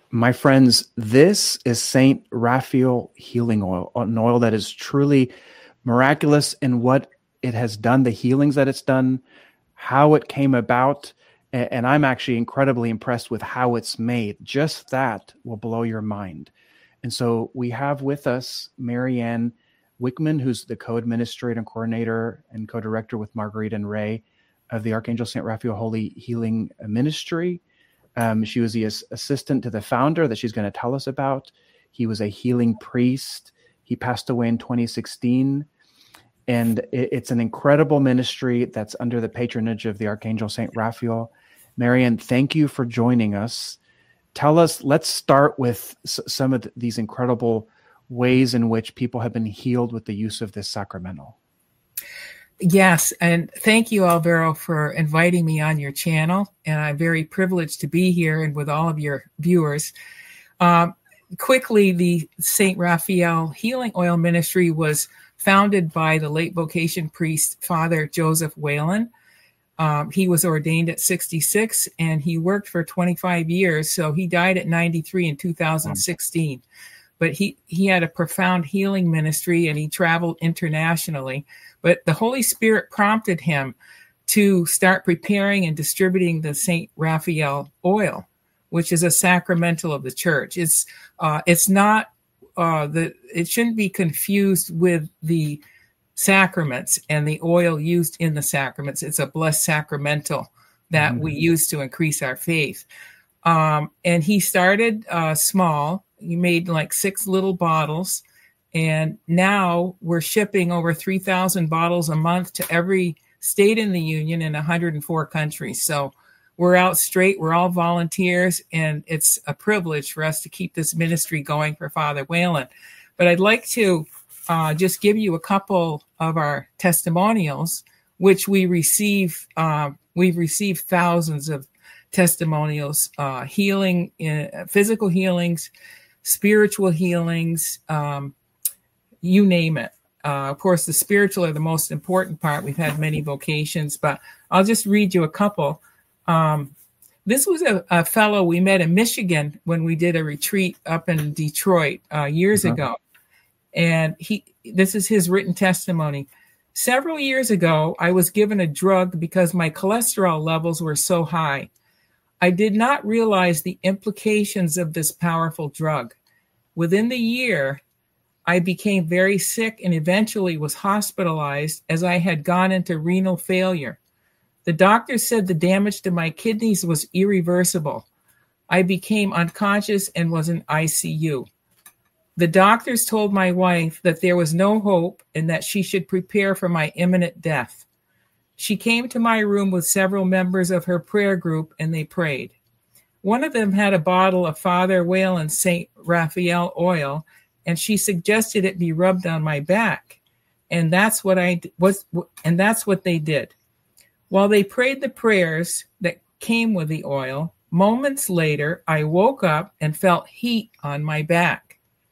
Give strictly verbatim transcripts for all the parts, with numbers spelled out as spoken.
My friends, this is Saint Raphael healing oil, an oil that is truly miraculous in what it has done, the healings that it's done, how it came about. And I'm actually incredibly impressed with how it's made. Just that will blow your mind. And so we have with us Marianne Wickman, who's the co-administrator and coordinator and co-director with Margarita and Ray of the Archangel Saint Raphael Holy Healing Ministry. Um, she was the as- assistant to the founder that she's going to tell us about. He was a healing priest. He passed away in twenty sixteen. And it, it's an incredible ministry that's under the patronage of the Archangel Saint Raphael. Marianne, thank you for joining us. Tell us, let's start with s- some of th- these incredible ways in which people have been healed with the use of this sacramental. Yes, and thank you, Alvaro, for inviting me on your channel. And I'm very privileged to be here and with all of your viewers. Um, quickly, the Saint Raphael Healing Oil Ministry was founded by the late vocation priest, Father Joseph Whalen. Um, he was ordained at sixty-six, and he worked for twenty-five years. So he died at ninety-three in two thousand sixteen. But he, he had a profound healing ministry, and he traveled internationally. But the Holy Spirit prompted him to start preparing and distributing the Saint Raphael oil, which is a sacramental of the church. It's uh, it's not uh, the it shouldn't be confused with the sacraments and the oil used in the sacraments. It's a blessed sacramental that mm-hmm. we use to increase our faith. Um, and he started uh, small. He made like six little bottles. And now we're shipping over three thousand bottles a month to every state in the Union in one hundred four countries. So we're out straight. We're all volunteers. And it's a privilege for us to keep this ministry going for Father Whalen. But I'd like to uh, just give you a couple of our testimonials, which we receive. Uh, we've received thousands of testimonials, uh, healing, uh, physical healings, spiritual healings, um, you name it. Uh, of course, the spiritual are the most important part. We've had many vocations, but I'll just read you a couple. Um, this was a, a fellow we met in Michigan when we did a retreat up in Detroit uh, years uh-huh. ago. And he, this is his written testimony. Several years ago, I was given a drug because my cholesterol levels were so high. I did not realize the implications of this powerful drug. Within the year, I became very sick and eventually was hospitalized as I had gone into renal failure. The doctor said the damage to my kidneys was irreversible. I became unconscious and was in I C U. The doctors told my wife that there was no hope and that she should prepare for my imminent death. She came to my room with several members of her prayer group and they prayed. One of them had a bottle of Father Whalen's Saint Raphael oil, and she suggested it be rubbed on my back. And that's what I was, and that's what they did. While they prayed the prayers that came with the oil, moments later, I woke up and felt heat on my back.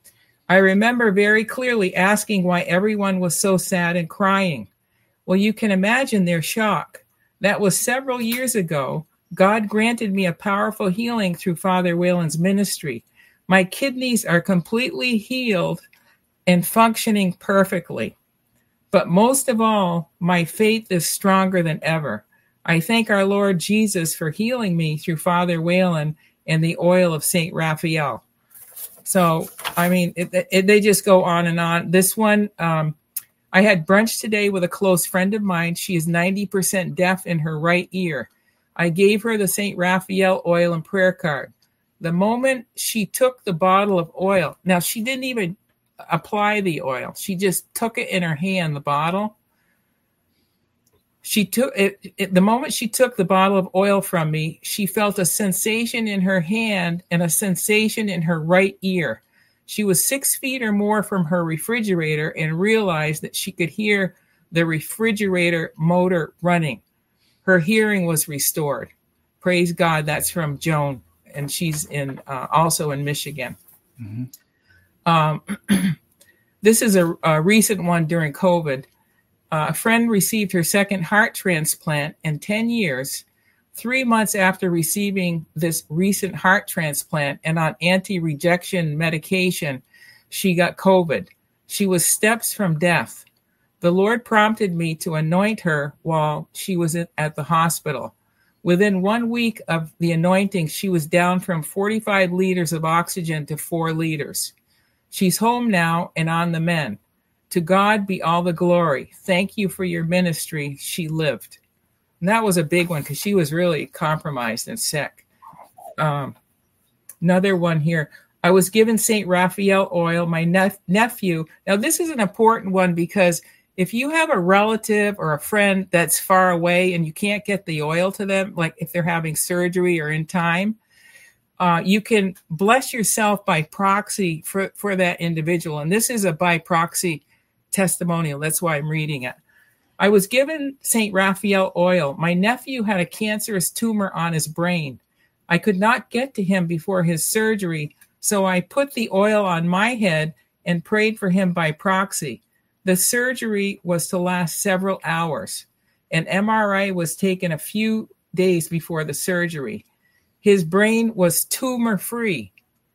I remember very clearly asking why everyone was so sad and crying. Well, you can imagine their shock. That was several years ago. God granted me a powerful healing through Father Whalen's ministry. My kidneys are completely healed and functioning perfectly. But most of all, my faith is stronger than ever. I thank our Lord Jesus for healing me through Father Whalen and the oil of Saint Raphael. So, I mean, it, it, they just go on and on. This one, um, I had brunch today with a close friend of mine. She is ninety percent deaf in her right ear. I gave her the Saint Raphael oil and prayer card. The moment she took the bottle of oil, now she didn't even apply the oil. She just took it in her hand, the bottle. She took it, it the moment she took the bottle of oil from me, she felt a sensation in her hand and a sensation in her right ear. She was six feet or more from her refrigerator and realized that she could hear the refrigerator motor running. Her hearing was restored. Praise God. That's from Joan, and she's in uh, also in Michigan. Mm-hmm. Um, this is a, a recent one during COVID. Uh, a friend received her second heart transplant in ten years three months after receiving this recent heart transplant and on anti-rejection medication, she got COVID. She was steps from death. The Lord prompted me to anoint her while she was at the hospital. Within one week of the anointing, she was down from forty-five liters of oxygen to four liters. She's home now and on the mend. To God be all the glory. Thank you for your ministry. She lived. And that was a big one because she was really compromised and sick. Um, another one here. I was given Saint Raphael oil, my nep- nephew. Now, this is an important one because if you have a relative or a friend that's far away and you can't get the oil to them, like if they're having surgery or in time, uh, you can bless yourself by proxy for, for that individual. And this is a by proxy testimonial. That's why I'm reading it. I was given Saint Raphael oil. My nephew had a cancerous tumor on his brain. I could not get to him before his surgery, so I put the oil on my head and prayed for him by proxy. The surgery was to last several hours. An M R I was taken a few days before the surgery. His brain was tumor-free.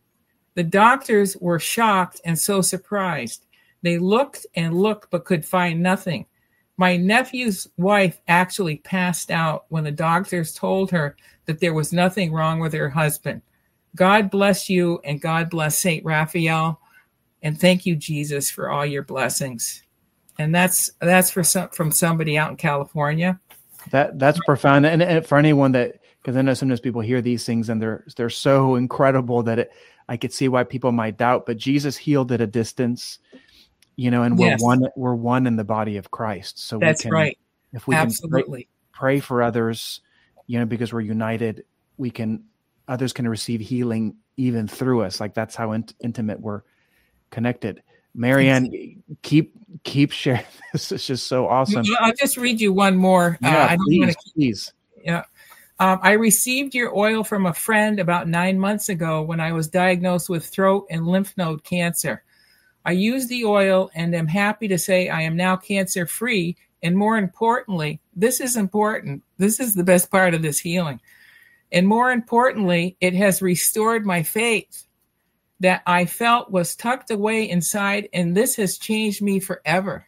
The doctors were shocked and so surprised. They looked and looked but could find nothing. My nephew's wife actually passed out when the doctors told her that there was nothing wrong with her husband. God bless you, and God bless Saint Raphael, and thank you, Jesus, for all your blessings. And that's that's for some, from somebody out in California. That that's profound, and, and for anyone that, because I know sometimes people hear these things and they're they're so incredible that it, I could see why people might doubt. But Jesus healed at a distance, you know, and we're Yes. one we're one in the body of Christ. So That's we can, right. if we Absolutely. can pray, pray for others, you know, because we're united, we can others can receive healing even through us. Like that's how int- intimate we're connected. Marianne, keep keep sharing. This is just so awesome. I'll just read you one more. Yeah, uh, I don't please, want to keep, please. Yeah. Um, I received your oil from a friend about nine months ago when I was diagnosed with throat and lymph node cancer. I used the oil and am happy to say I am now cancer free. And more importantly, this is important. This is the best part of this healing. And more importantly, it has restored my faith that I felt was tucked away inside, and this has changed me forever.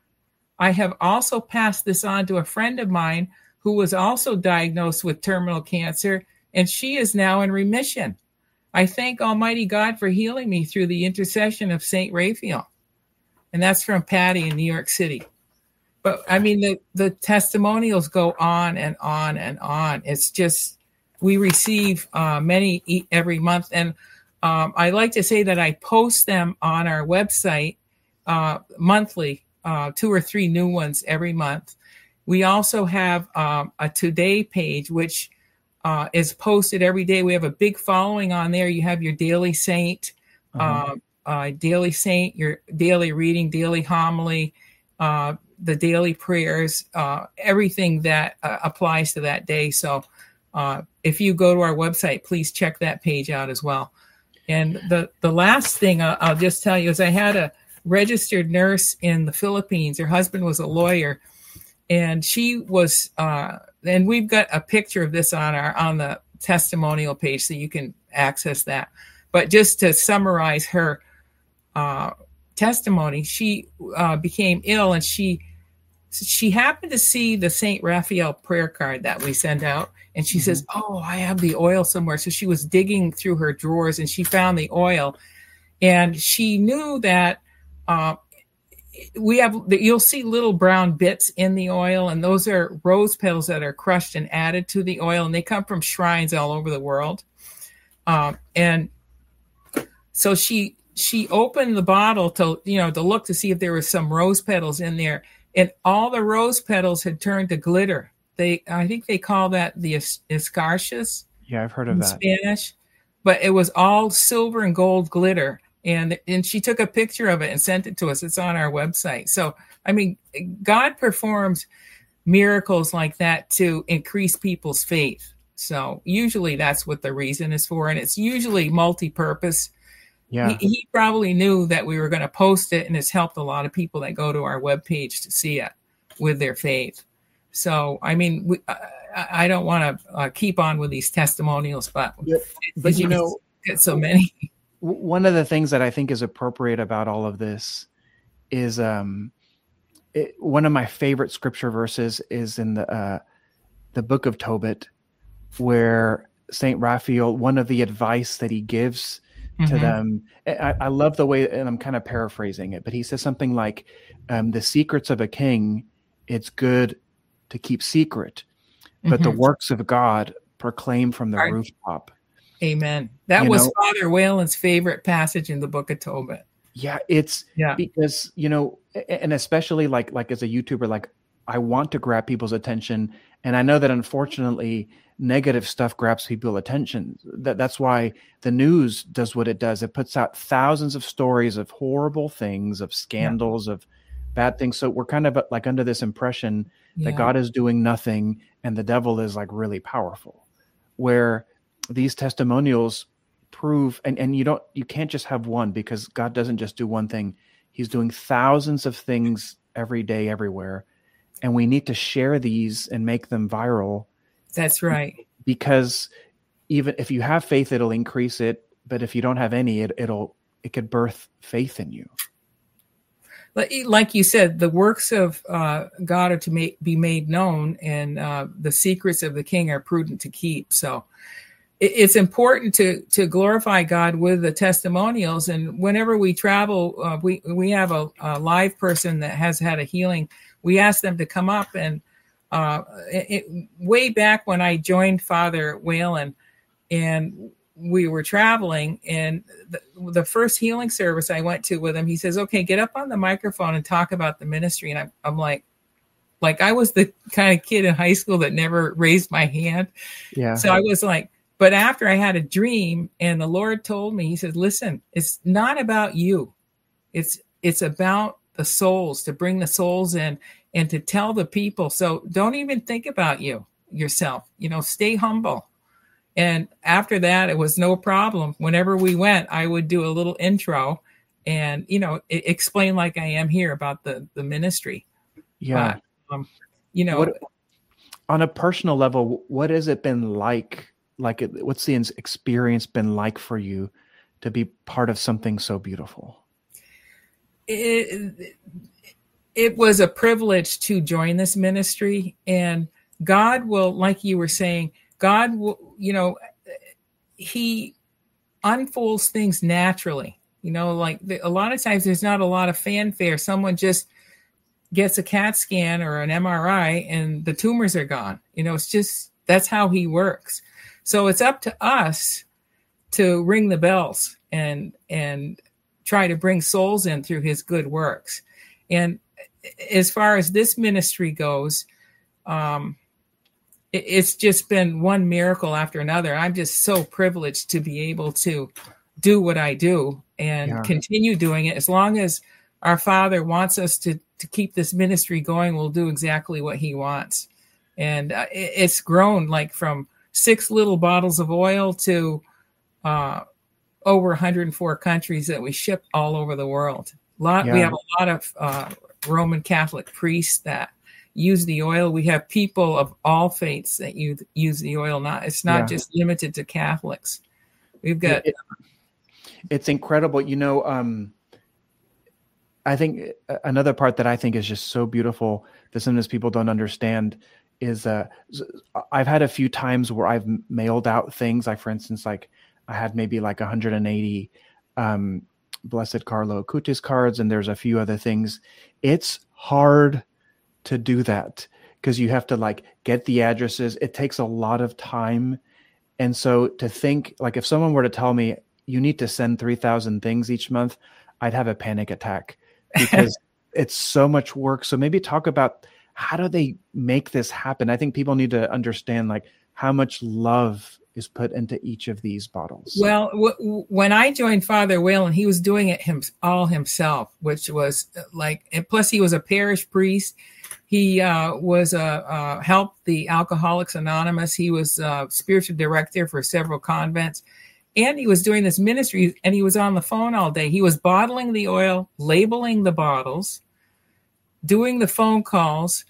I have also passed this on to a friend of mine who was also diagnosed with terminal cancer, and she is now in remission. I thank Almighty God for healing me through the intercession of Saint Raphael. And that's from Patty in New York City. But I mean, the, the testimonials go on and on and on. It's just, we receive uh, many e- every month. And um, I like to say that I post them on our website uh, monthly, uh, two or three new ones every month. We also have um, a Today page, which uh, is posted every day. We have a big following on there. You have your daily saint, uh-huh. uh, uh, daily saint, your daily reading, daily homily, uh, the daily prayers, uh, everything that uh, applies to that day. So uh, if you go to our website, please check that page out as well. And the, the last thing I'll, I'll just tell you is I had a registered nurse in the Philippines. Her husband was a lawyer, and she was, uh, and we've got a picture of this on our, on the testimonial page, so you can access that. But just to summarize her uh, testimony, she uh, became ill, and she, she happened to see the Saint Raphael prayer card that we send out. And she mm-hmm. says, oh, I have the oil somewhere. So she was digging through her drawers and she found the oil. And she knew that uh, we have, you'll see little brown bits in the oil. And those are rose petals that are crushed and added to the oil. And they come from shrines all over the world. Um, and so she, she opened the bottle to, you know, to look to see if there was some rose petals in there. And all the rose petals had turned to glitter. They, I think they call that the escarchas. Yeah, I've heard of in that. Spanish, but it was all silver and gold glitter. And, and she took a picture of it and sent it to us. It's on our website. So, I mean, God performs miracles like that to increase people's faith. So usually that's what the reason is for. And it's usually multi-purpose. Yeah. He, he probably knew that we were going to post it, and it's helped a lot of people that go to our webpage to see it with their faith. So, I mean, we, uh, I don't want to uh, keep on with these testimonials, but but, but you know, get so many. One of the things that I think is appropriate about all of this is um, it, one of my favorite scripture verses is in the uh, the book of Tobit, where Saint Raphael, one of the advice that he gives to mm-hmm. them, I, I love the way, and I'm kind of paraphrasing it, but he says something like, um, "The secrets of a king, it's good to keep secret, but mm-hmm. the works of God proclaim from the right. rooftop." Amen. That you was know, Father Whalen's favorite passage in the book of Tobit. Yeah, it's yeah. because, you know, and especially like like as a YouTuber, like I want to grab people's attention. And I know that unfortunately negative stuff grabs people's attention. That that's why the news does what it does. It puts out thousands of stories of horrible things, of scandals, yeah. of bad things. So we're kind of like under this impression yeah. that God is doing nothing and the devil is like really powerful, where these testimonials prove, and, and you don't, you can't just have one, because God doesn't just do one thing. He's doing thousands of things every day, everywhere. And we need to share these and make them viral. That's right. Because even if you have faith, it'll increase it. But if you don't have any, it, it'll, it could birth faith in you. Like you said, the works of uh, God are to make, be made known, and uh, the secrets of the king are prudent to keep. So it's important to to glorify God with the testimonials. And whenever we travel, uh, we we have a, a live person that has had a healing. We ask them to come up, and uh, it, way back when I joined Father Whalen, and we were traveling, and the, the first healing service I went to with him, he says, "Okay, get up on the microphone and talk about the ministry." And I'm, I'm like, like I was the kind of kid in high school that never raised my hand. Yeah. So I was like. But after I had a dream, and the Lord told me, he said, "Listen, it's not about you. It's it's about the souls, to bring the souls in and to tell the people. So don't even think about you yourself. You know, stay humble." And after that, it was no problem. Whenever we went, I would do a little intro and, you know, explain like I am here about the, the ministry. Yeah. But, um, you know, what, on a personal level, what has it been like? Like, what's the experience been like for you to be part of something so beautiful? It, it was a privilege to join this ministry, and God will, like you were saying, God will, you know, he unfolds things naturally, you know, like the, a lot of times there's not a lot of fanfare. Someone just gets a CAT scan or an M R I and the tumors are gone. You know, it's just, that's how he works. So it's up to us to ring the bells and and try to bring souls in through his good works. And as far as this ministry goes, um, it, it's just been one miracle after another. I'm just so privileged to be able to do what I do and yeah. continue doing it. As long as our Father wants us to, to keep this ministry going, we'll do exactly what he wants. And uh, it, it's grown like from six little bottles of oil to uh, over one hundred four countries that we ship all over the world. A lot, yeah. We have a lot of uh, Roman Catholic priests that use the oil. We have people of all faiths that use, use the oil. Not It's not yeah. just limited to Catholics. We've got... It, it, it's incredible. You know, um, I think another part that I think is just so beautiful that sometimes people don't understand is uh, I've had a few times where I've mailed out things. Like, for instance, like I had maybe like one hundred eighty um, Blessed Carlo Acutis cards, and there's a few other things. It's hard to do that because you have to like get the addresses. It takes a lot of time. And so to think, like if someone were to tell me you need to send three thousand things each month, I'd have a panic attack because it's so much work. So maybe talk about, how do they make this happen? I think people need to understand like how much love is put into each of these bottles. Well, w- when I joined Father Whalen, he was doing it him- all himself, which was like, and plus he was a parish priest. He uh, was a uh, uh, helped the Alcoholics Anonymous. He was uh, spiritual director for several convents, and he was doing this ministry. And he was on the phone all day. He was bottling the oil, labeling the bottles, doing the phone calls,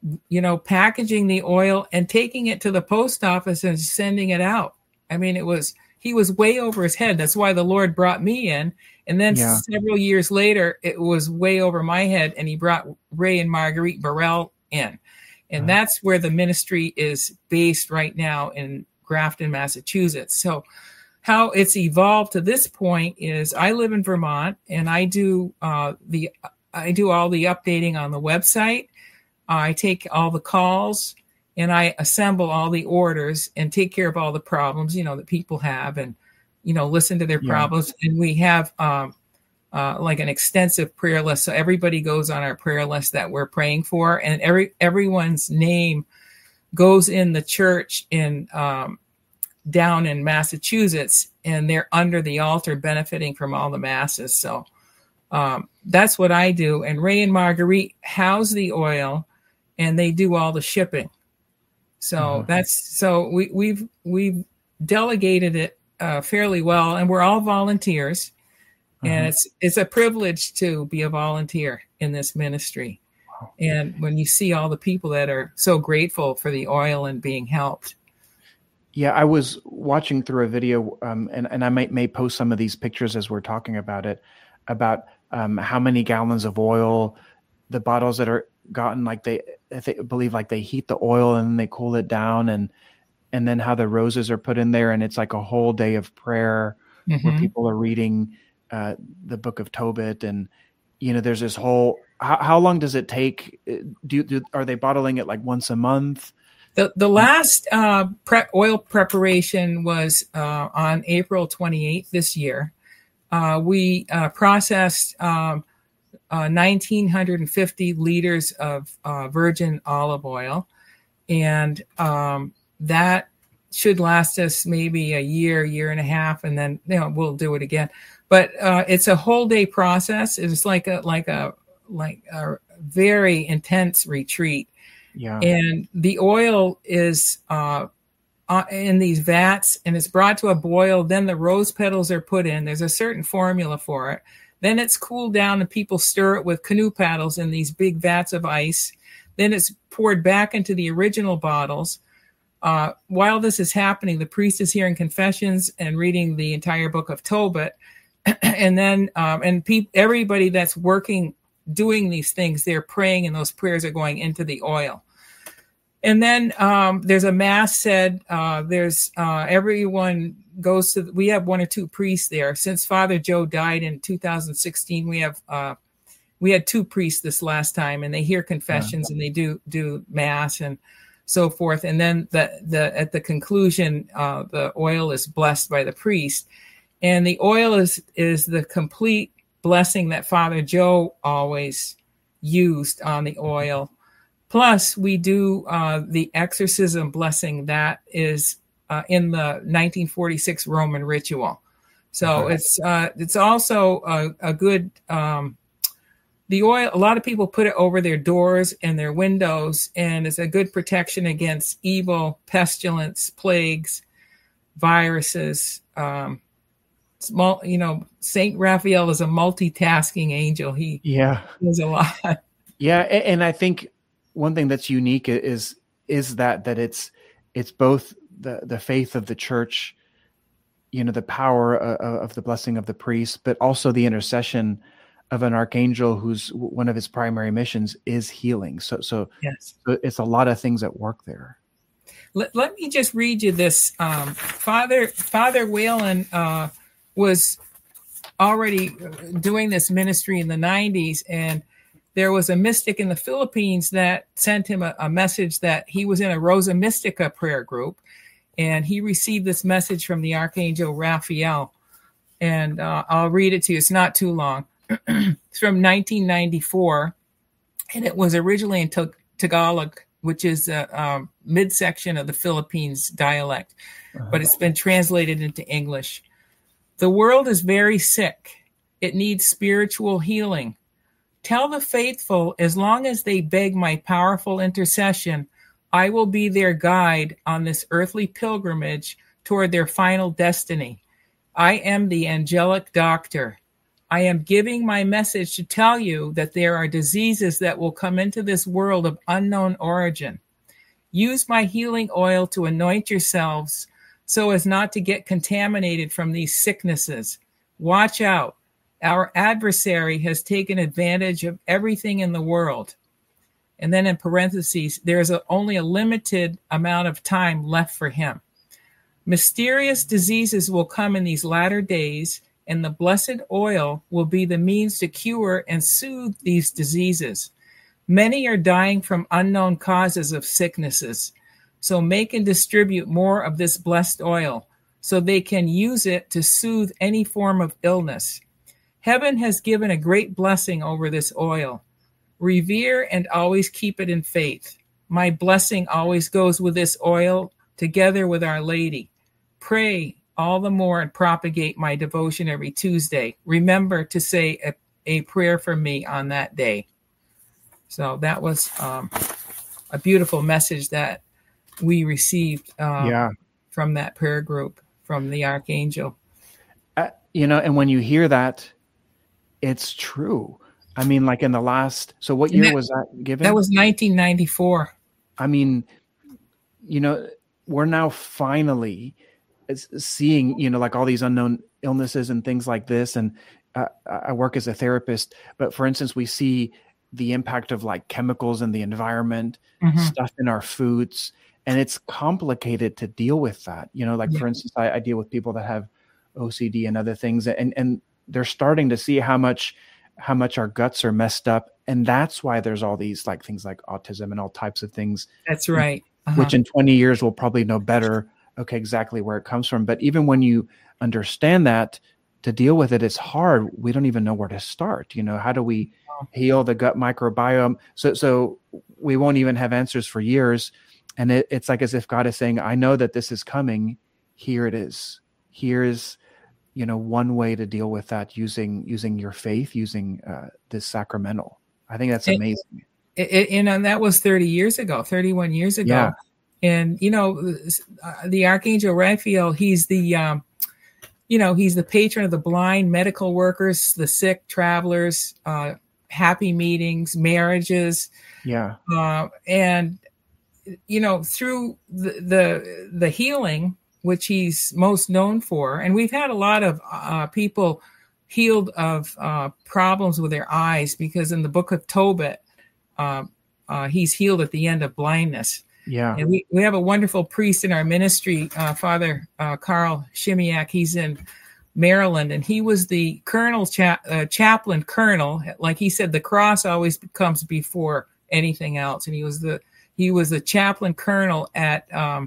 you know, packaging the oil and taking it to the post office and sending it out. I mean, it was, he was way over his head. That's why the Lord brought me in. And then yeah. several years later, it was way over my head, and he brought Ray and Marguerite Burrell in. And uh-huh. that's where the ministry is based right now in Grafton, Massachusetts. So how it's evolved to this point is I live in Vermont, and I do uh, the I do all the updating on the website. I take all the calls, and I assemble all the orders and take care of all the problems, you know, that people have, and, you know, listen to their yeah. problems. And we have um, uh, like an extensive prayer list. So everybody goes on our prayer list that we're praying for, and every everyone's name goes in the church in um, down in Massachusetts, and they're under the altar benefiting from all the masses. So um, that's what I do. And Ray and Marguerite house the oil, and they do all the shipping. So mm-hmm. that's so we, we've we've delegated it uh, fairly well, and we're all volunteers, mm-hmm. and it's it's a privilege to be a volunteer in this ministry. Wow. And when you see all the people that are so grateful for the oil and being helped. Yeah, I was watching through a video, um, and and I might may post some of these pictures as we're talking about it, about um, how many gallons of oil, the bottles that are gotten, like they, they believe like they heat the oil and then they cool it down, and and then how the roses are put in there, and it's like a whole day of prayer mm-hmm. where people are reading uh, the book of Tobit, and you know there's this whole. How, how long does it take? Do, do are they bottling it like once a month? The the last uh, pre- oil preparation was uh, on April twenty-eighth this year. Uh, we uh, processed um, uh, one thousand nine hundred fifty liters of uh, virgin olive oil, and um, that should last us maybe a year, year and a half, and then you know we'll do it again. But uh, it's a whole day process. It's like a like a like a very intense retreat. Yeah. And the oil is uh, uh, in these vats, and it's brought to a boil. Then the rose petals are put in. There's a certain formula for it. Then it's cooled down, and people stir it with canoe paddles in these big vats of ice. Then it's poured back into the original bottles. Uh, while this is happening, the priest is hearing confessions and reading the entire book of Tobit. and then um, and pe- everybody that's working doing these things, they're praying, and those prayers are going into the oil. And then um, there's a mass said, uh, there's uh, everyone goes to, we have one or two priests there. Since Father Joe died in two thousand sixteen, we have, uh, we had two priests this last time, and they hear confessions yeah. and they do, do mass and so forth. And then the, the, at the conclusion, uh, the oil is blessed by the priest, and the oil is, is the complete blessing that Father Joe always used on the oil. Plus, we do uh, the exorcism blessing that is uh, in the nineteen forty-six Roman ritual. So okay. it's uh, it's also a, a good, um, the oil, a lot of people put it over their doors and their windows, and it's a good protection against evil, pestilence, plagues, viruses. Um, small, you know, Saint Raphael is a multitasking angel. He yeah. does a lot. Yeah, and, and I think one thing that's unique is is that that it's it's both the the faith of the church, you know, the power of, of the blessing of the priest, but also the intercession of an archangel who's one of his primary missions is healing. So so, yes. so it's a lot of things at work there. Let, let me just read you this. Um, Father Father Whalen uh, was already doing this ministry in the nineties, and there was a mystic in the Philippines that sent him a, a message that he was in a Rosa Mystica prayer group, and he received this message from the Archangel Raphael. And uh, I'll read it to you. It's not too long. It's from nineteen ninety-four, and it was originally in Tagalog, which is a um, midsection of the Philippines dialect, uh-huh. but it's been translated into English. The world is very sick. It needs spiritual healing. Tell the faithful, as long as they beg my powerful intercession, I will be their guide on this earthly pilgrimage toward their final destiny. I am the angelic doctor. I am giving my message to tell you that there are diseases that will come into this world of unknown origin. Use my healing oil to anoint yourselves so as not to get contaminated from these sicknesses. Watch out. Our adversary has taken advantage of everything in the world. And then in parentheses, there's a, only a limited amount of time left for him. Mysterious diseases will come in these latter days, and the blessed oil will be the means to cure and soothe these diseases. Many are dying from unknown causes of sicknesses. So make and distribute more of this blessed oil so they can use it to soothe any form of illness. Heaven has given a great blessing over this oil. Revere and always keep it in faith. My blessing always goes with this oil together with Our Lady. Pray all the more and propagate my devotion every Tuesday. Remember to say a, a prayer for me on that day. So that was um, a beautiful message that we received um, Yeah. from that prayer group, from the Archangel. Uh, you know, and when you hear that, it's true. I mean, like in the last, so what year that, was that given? That was nineteen ninety-four. I mean, you know, we're now finally seeing, you know, like all these unknown illnesses and things like this. And uh, I work as a therapist, but for instance, we see the impact of like chemicals in the environment, mm-hmm. stuff in our foods, and it's complicated to deal with that. You know, like yeah. for instance, I, I deal with people that have O C D and other things, and, and they're starting to see how much, how much our guts are messed up. And that's why there's all these like things like autism and all types of things. That's right. Uh-huh. Which in twenty years we'll probably know better, okay, exactly where it comes from. But even when you understand that, to deal with it, it's hard. We don't even know where to start. You know, how do we heal the gut microbiome? So, so we won't even have answers for years. And it, it's like as if God is saying, I know that this is coming. Here it is. Here's, you know, one way to deal with that using, using your faith, using uh, this sacramental. I think that's amazing. It, it, and, and that was thirty years ago, thirty-one years ago. Yeah. And, you know, the Archangel Raphael, he's the, um, you know, he's the patron of the blind, medical workers, the sick, travelers, uh, happy meetings, marriages. Yeah. Uh, and, you know, through the, the, the healing, which he's most known for, and we've had a lot of uh, people healed of uh, problems with their eyes, because in the book of Tobit, uh, uh, he's healed at the end of blindness. Yeah. And we, we have a wonderful priest in our ministry, uh, Father uh, Carl Shimiak. He's in Maryland, and he was the colonel, cha- uh, chaplain colonel. Like he said, the cross always comes before anything else. And he was the he was the chaplain colonel at um,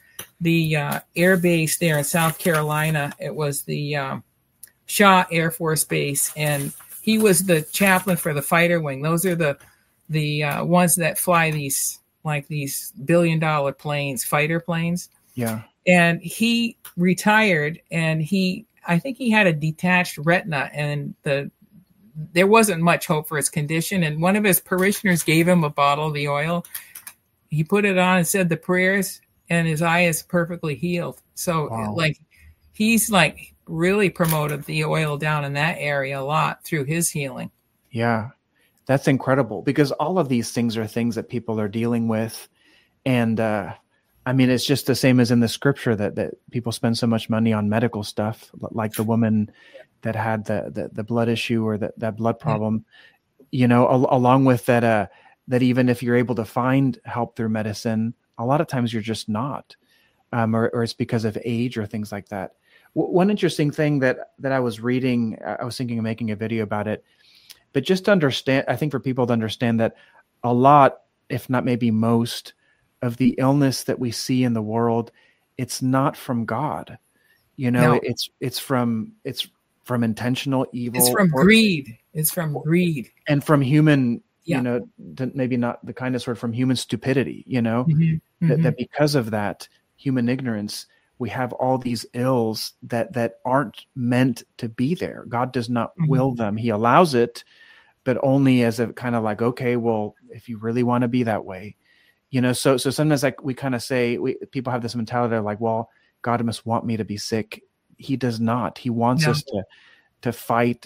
the uh, air base there in South Carolina. It was the um, Shaw Air Force Base, and he was the chaplain for the fighter wing. Those are the the uh, ones that fly these like these billion dollar planes, fighter planes. Yeah. And he retired, and he, I think he had a detached retina, and the, there wasn't much hope for his condition. And one of his parishioners gave him a bottle of the oil. He put it on and said the prayers, and his eye is perfectly healed. So wow. like, he's like really promoted the oil down in that area a lot through his healing. Yeah. That's incredible, because all of these things are things that people are dealing with. And, uh, I mean, it's just the same as in the scripture that, that people spend so much money on medical stuff, like the woman that had the, the, the blood issue or that, that blood problem, yeah. you know, al- along with that, uh, that even if you're able to find help through medicine, a lot of times you're just not, um, or, or it's because of age or things like that. W- one interesting thing that, that I was reading, I was thinking of making a video about it, but just to understand, I think for people to understand that a lot, if not maybe most, of the illness that we see in the world, it's not from God. You know, no. it's it's from it's from intentional evil. It's from or, greed. It's from greed. And from human, yeah. you know, maybe not the kindest word, from human stupidity, you know, mm-hmm. that, Mm-hmm. that because of that human ignorance, we have all these ills that that aren't meant to be there. God does not mm-hmm. will them. He allows it, but only as a kind of like, okay, well, if you really want to be that way, you know, so, so sometimes like we kind of say, we, people have this mentality, they're like, well, God must want me to be sick. He does not. He wants no. us to, to fight,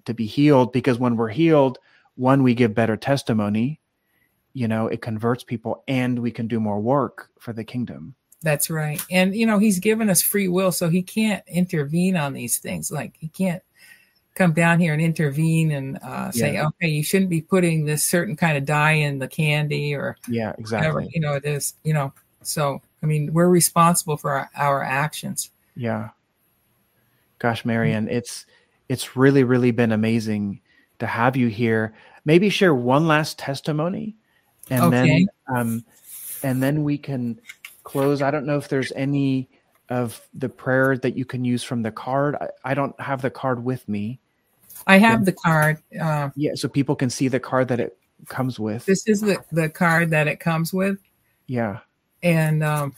to be healed, because when we're healed, one, we give better testimony, you know, it converts people, and we can do more work for the kingdom. That's right. And, you know, he's given us free will, so he can't intervene on these things. Like, he can't come down here and intervene and uh, say, Yeah. okay, you shouldn't be putting this certain kind of dye in the candy or Yeah, exactly. whatever, you know, it is, you know, so, I mean, we're responsible for our, our actions. Yeah. Gosh, Marian, it's, it's really, really been amazing to have you here. Maybe share one last testimony, and Okay. then, um, and then we can close. I don't know if there's any of the prayer that you can use from the card. I, I don't have the card with me. I have the card. Uh, Yeah, so people can see the card that it comes with. this is the, the card that it comes with. Yeah. And um,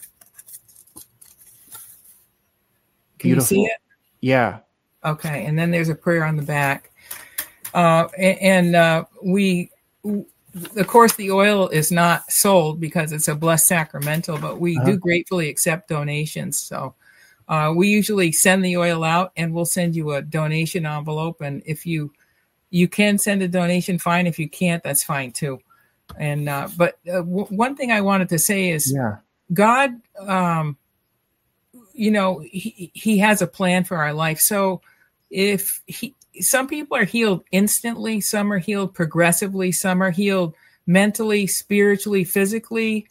can Beautiful. you see it? Yeah. Okay. And then there's a prayer on the back. Uh, and and uh, we, of course, the oil is not sold because it's a blessed sacramental, but we Uh-huh. do gratefully accept donations. So uh, we usually send the oil out, and we'll send you a donation envelope. And if you you can send a donation, fine. If you can't, that's fine too. And uh, but uh, w- one thing I wanted to say is Yeah. God, um, you know, he, he has a plan for our life. So if he, some people are healed instantly, some are healed progressively, some are healed mentally, spiritually, physically,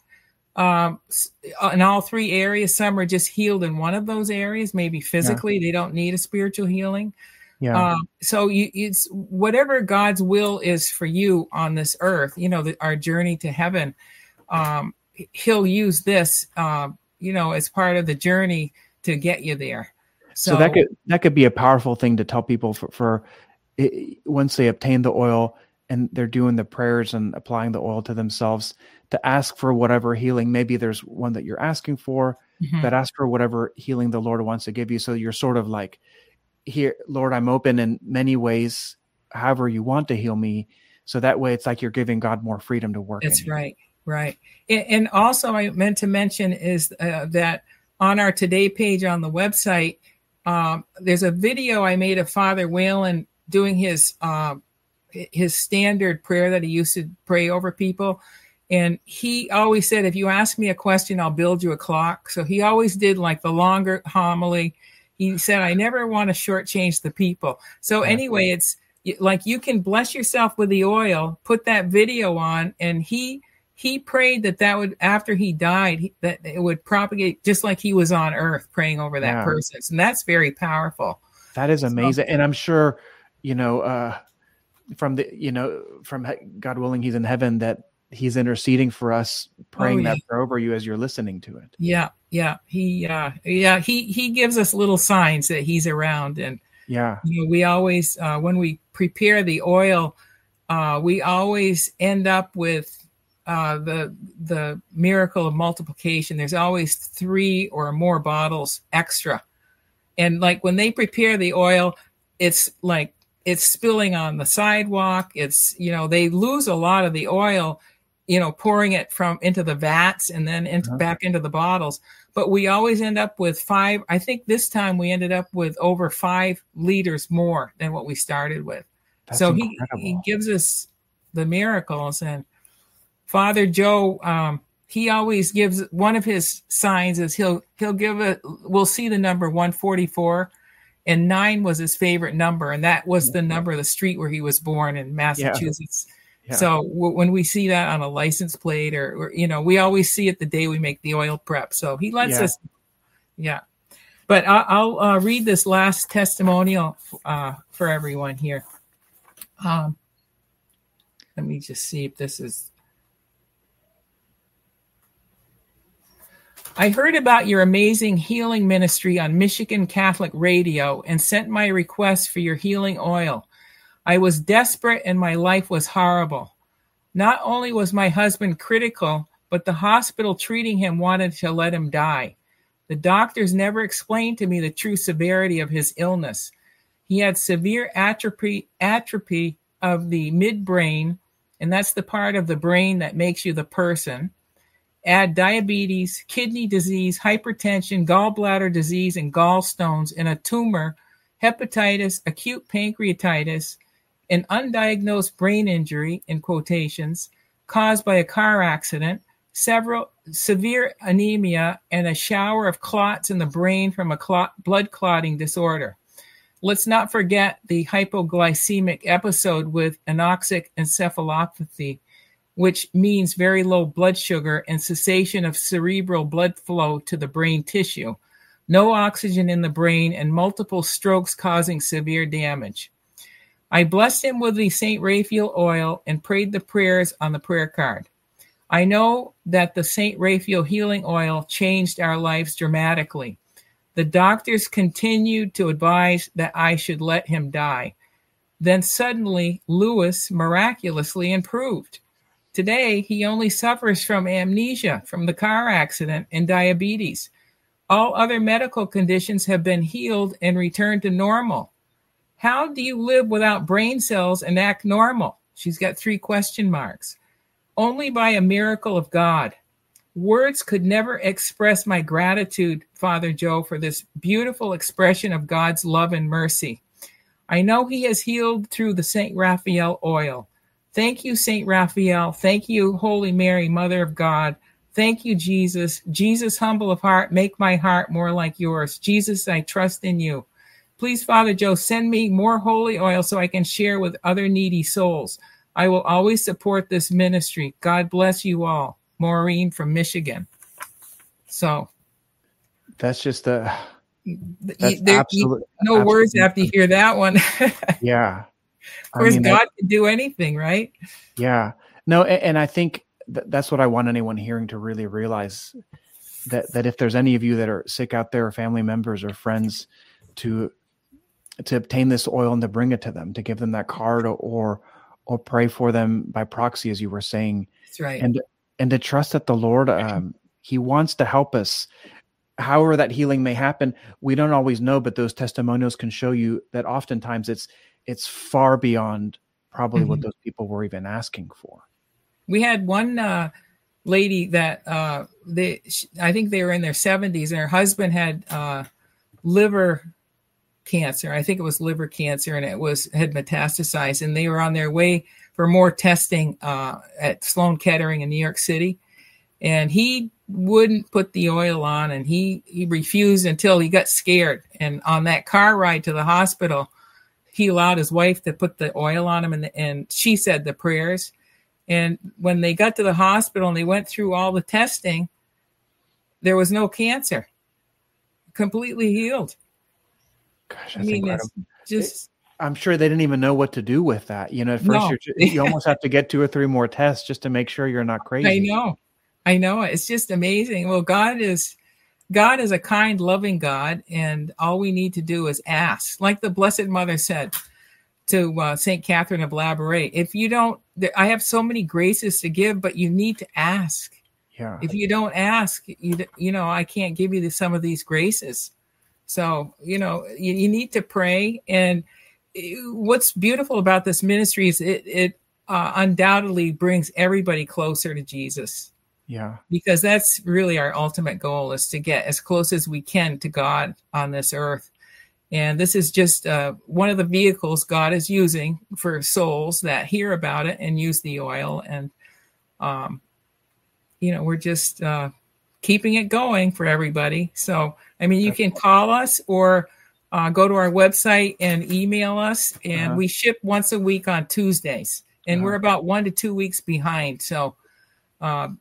um, s- in all three areas. Some are just healed in one of those areas, maybe physically, they don't need a spiritual healing. Yeah. Um, so you, it's whatever God's will is for you on this earth, you know, the, our journey to heaven. Um, he'll use this, um, you know, as part of the journey to get you there. So, So that could that could be a powerful thing to tell people for, for it, once they obtain the oil and they're doing the prayers and applying the oil to themselves, to ask for whatever healing. Maybe there's one that you're asking for, Mhm. but ask for whatever healing the Lord wants to give you. So you're sort of like, here, Lord, I'm open in many ways, however you want to heal me. So that way it's like you're giving God more freedom to work. That's in you. right. Right. And, and also I meant to mention is uh, that on our Today page on the website, um, there's a video I made of Father Whalen doing his, um, his standard prayer that he used to pray over people. And he always said, if you ask me a question, I'll build you a clock. So he always did like the longer homily. He said, I never want to shortchange the people. So Yeah. anyway, it's like you can bless yourself with the oil, put that video on, and he he prayed that that would, after he died, he, that it would propagate just like he was on earth praying over that Yeah. person. And that's very powerful. That is amazing. And I'm sure, you know, uh, from the, you know, from he- God willing, he's in heaven, that he's interceding for us, praying Oh, yeah. that prayer over you as you're listening to it. Yeah, yeah. He uh yeah, he he gives us little signs that he's around. And Yeah. you know, we always uh when we prepare the oil, uh we always end up with uh the the miracle of multiplication. There's always three or more bottles extra. And like when they prepare the oil, it's like it's spilling on the sidewalk. It's, you know, they lose a lot of the oil, you know, pouring it from into the vats and then into Uh-huh. back into the bottles. But we always end up with five. I think this time we ended up with over five liters more than what we started with. That's so he, incredible. he gives us the miracles. And Father Joe, um, he always gives, one of his signs is he'll he'll give it. We'll see the number one forty-four, and nine was his favorite number, and that was the number of the street where he was born in Massachusetts. Yeah. So w- when we see that on a license plate, or, or you know, we always see it the day we make the oil prep. So he lets Yeah. us, yeah. But I, I'll uh, read this last testimonial uh, for everyone here. Um, let me just see if this is. I heard about your amazing healing ministry on Michigan Catholic Radio and sent my request for your healing oil. I was desperate and my life was horrible. Not only was my husband critical, but the hospital treating him wanted to let him die. The doctors never explained to me the true severity of his illness. He had severe atrophy, atrophy of the midbrain, and that's the part of the brain that makes you the person. Add diabetes, kidney disease, hypertension, gallbladder disease, and gallstones, and a tumor, hepatitis, acute pancreatitis, an undiagnosed brain injury, in quotations, caused by a car accident, several severe anemia, and a shower of clots in the brain from a clot, blood clotting disorder. Let's not forget the hypoglycemic episode with anoxic encephalopathy, which means very low blood sugar and cessation of cerebral blood flow to the brain tissue, no oxygen in the brain, and multiple strokes causing severe damage. I blessed him with the Saint Raphael oil and prayed the prayers on the prayer card. I know that the Saint Raphael healing oil changed our lives dramatically. The doctors continued to advise that I should let him die. Then suddenly, Louis miraculously improved. Today, he only suffers from amnesia from the car accident and diabetes. All other medical conditions have been healed and returned to normal. How do you live without brain cells and act normal? She's got three question marks. Only by a miracle of God. Words could never express my gratitude, Father Joe, for this beautiful expression of God's love and mercy. I know he has healed through the Saint Raphael oil. Thank you, Saint Raphael. Thank you, Holy Mary, Mother of God. Thank you, Jesus. Jesus, humble of heart, make my heart more like yours. Jesus, I trust in you. Please, Father Joe, send me more holy oil so I can share with other needy souls. I will always support this ministry. God bless you all. Maureen from Michigan. So that's just a that's there, absolute, no absolute, words after you hear that one. Yeah. Of course, I mean, God that, can do anything, right? Yeah. No, and, and I think th- that's what I want anyone hearing to really realize, that that if there's any of you that are sick out there, or family members or friends, to to obtain this oil and to bring it to them, to give them that card, or or, or pray for them by proxy, as you were saying. That's right. And and to trust that the Lord, um, he wants to help us. However that healing may happen, we don't always know, but those testimonials can show you that oftentimes it's it's far beyond probably mm-hmm. what those people were even asking for. We had one uh, lady that uh, they, I think they were in their seventies, and her husband had uh, liver cancer. I think it was liver cancer, and it was had metastasized, and they were on their way for more testing uh, at Sloan Kettering in New York City. And he wouldn't put the oil on, and he, he refused until he got scared. And on that car ride to the hospital, he allowed his wife to put the oil on him, and, the, and she said the prayers. And when they got to the hospital and they went through all the testing, there was no cancer. Completely healed. Gosh, that's I mean, incredible. It's just... I'm sure they didn't even know what to do with that. You know, at first no. you're, you almost have to get two or three more tests just to make sure you're not crazy. I know. I know. It's just amazing. Well, God is God is a kind, loving God, and all we need to do is ask. Like the Blessed Mother said to uh, Saint Catherine of Labouré, if you don't, I have so many graces to give, but you need to ask. Yeah. If you don't ask, you you know, I can't give you the, some of these graces. So, you know, you, you need to pray. And what's beautiful about this ministry is it, it uh, undoubtedly brings everybody closer to Jesus. Yeah. Because that's really our ultimate goal, is to get as close as we can to God on this earth. And this is just uh, one of the vehicles God is using for souls that hear about it and use the oil. And, um, you know, we're just uh, keeping it going for everybody. So, I mean, you can call us or uh, go to our website and email us. And uh-huh. we ship once a week on Tuesdays. And uh-huh. we're about one to two weeks behind. So, uh,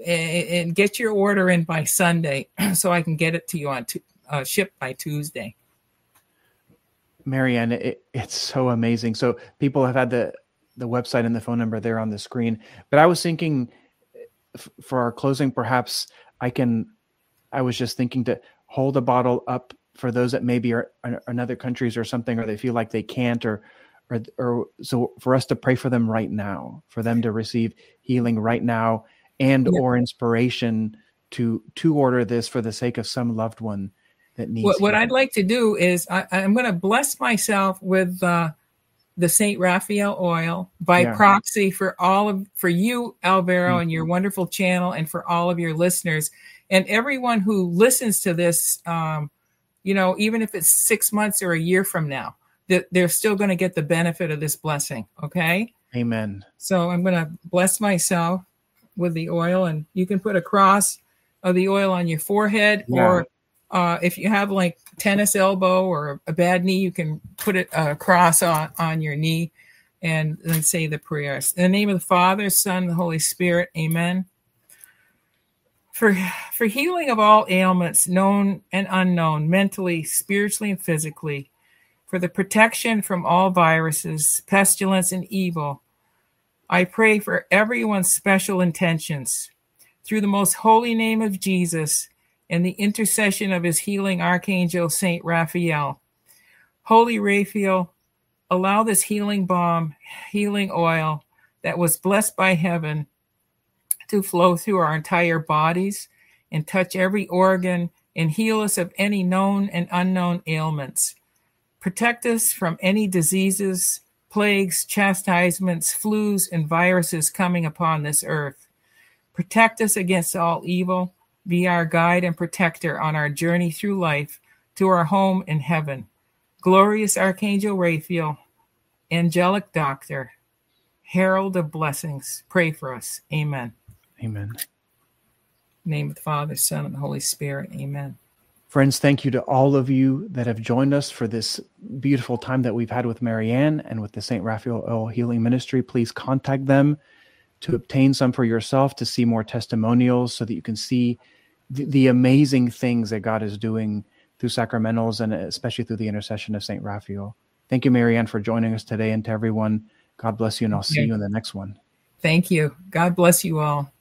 and get your order in by Sunday so I can get it to you on t- uh, shipped by Tuesday. Marianne, it, it's so amazing. So people have had the, the website and the phone number there on the screen, but I was thinking f- for our closing, perhaps I can, I was just thinking to hold a bottle up for those that maybe are in other countries or something, or they feel like they can't, or, or, or so for us to pray for them right now, for them to receive healing right now, and yeah. or inspiration to to order this for the sake of some loved one that needs. What, what I'd like to do is I, I'm going to bless myself with uh, the Saint Raphael oil by yeah. proxy for all of for you, Alvaro, mm-hmm. and your wonderful channel, and for all of your listeners and everyone who listens to this. Um, you know, even if it's six months or a year from now, that they're still going to get the benefit of this blessing. Okay. Amen. So I'm going to bless myself with the oil, and you can put a cross of the oil on your forehead, yeah. or uh, if you have like tennis elbow or a bad knee, you can put it a uh, cross on, on your knee and then say the prayers. In the name of the Father, Son, and the Holy Spirit. Amen. For, for healing of all ailments, known and unknown, mentally, spiritually, and physically, for the protection from all viruses, pestilence, and evil, I pray for everyone's special intentions. Through the most holy name of Jesus and the intercession of his healing archangel, Saint Raphael. Holy Raphael, allow this healing balm, healing oil that was blessed by heaven to flow through our entire bodies and touch every organ and heal us of any known and unknown ailments. Protect us from any diseases, plagues, chastisements, flus, and viruses coming upon this earth. Protect us against all evil. Be our guide and protector on our journey through life to our home in heaven. Glorious Archangel Raphael, angelic doctor, herald of blessings, pray for us. Amen. Amen. In the name of the Father, Son, and the Holy Spirit. Amen. Friends, thank you to all of you that have joined us for this beautiful time that we've had with Marianne and with the Saint Raphael Oil Healing Ministry. Please contact them to obtain some for yourself, to see more testimonials so that you can see the, the amazing things that God is doing through sacramentals and especially through the intercession of Saint Raphael. Thank you, Marianne, for joining us today, and to everyone, God bless you, and I'll see you in the next one. Thank you. God bless you all.